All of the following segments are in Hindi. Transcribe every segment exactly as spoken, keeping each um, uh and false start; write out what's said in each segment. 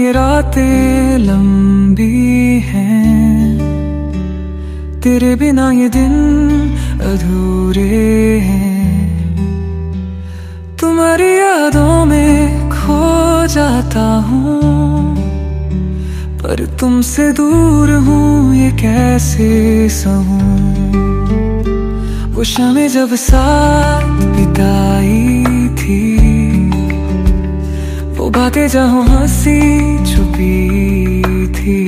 ये रातें लंबी हैं, तेरे बिना ये दिन अधूरे हैं। तुम्हारी यादों में खो जाता हूँ, पर तुमसे दूर हूँ ये कैसे सहूँ। वो शामें जब साथ बिताई थी, वो बातें जहाँ हंसी छुपी थी।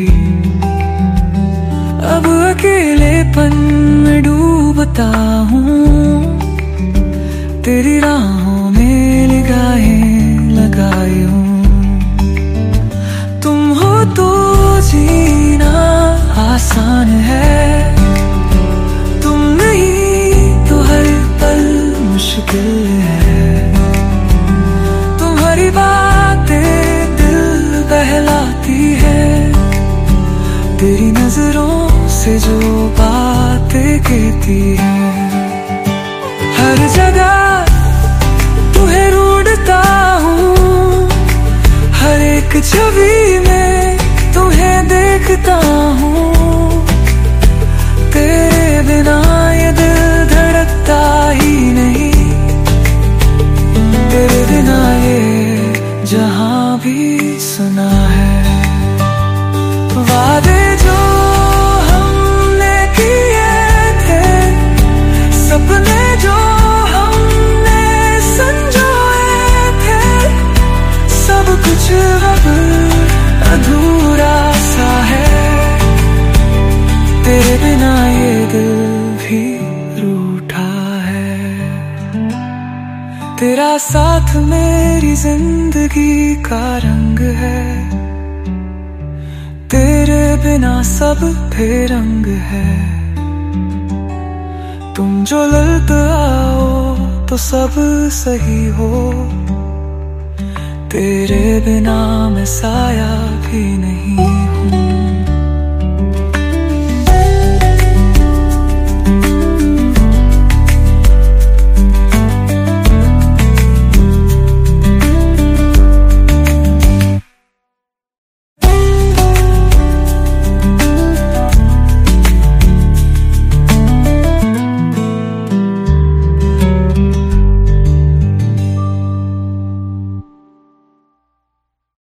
अब अकेलेपन में डूबता हूँ, तेरी राहों में निगाहें लगाई हूँ। तुम हो तो जीना आसान है, तुम नहीं तो हर पल मुश्किल है। तुम्हारी बातें दिल बहलाती है, तेरी नजरों से जो बातें कहती है। हर जगह तुम्हें ढूंढता हूँ, हर एक छवि में तुम्हें देखता हूँ। तेरे बिना ये दिल धड़कता ही नहीं, तेरे बिना ये जहां भी सुना है। वादे जो हमने किए थे, सपने जो हमने संजोए थे, सब कुछ अब अधूरा सा है। तेरे बिना ये दिल भी रूठा है। तेरा साथ मेरी जिंदगी का रंग है, तेरे बिना सब बेरंग है। तुम जो लौट आओ तो सब सही हो, तेरे बिना मैं साया भी नहीं।